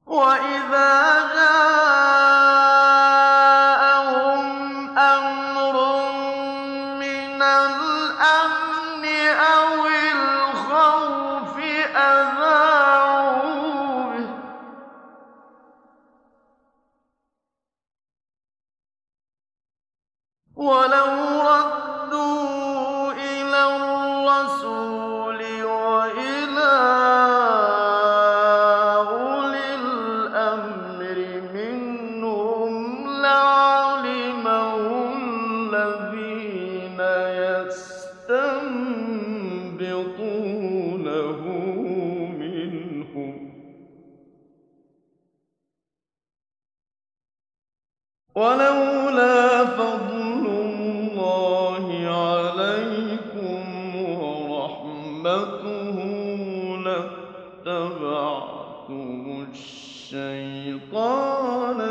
وَإِذَا جَاءَهُمْ أَمْرٌ مِّنَ الْأَمْنِ أَوِ الْخَوْفِ أَذَاعُوا بِهِ ۖ وَلَوْ رَدُّوهُ إِلَى الرَّسُولِ وَإِلَىٰ أُولِي الْأَمْرِ مِنْهُمْ لَعَلِمَهُ الَّذِينَ يَسْتَنبِطُونَهُ مِنْهُمْ ۗ وَلَوْلَا فَضْلُ اللَّهِ عَلَيْكُمْ وَرَحْمَتُهُ لَاتَّبَعْتُمُ الشَّيْطَانَ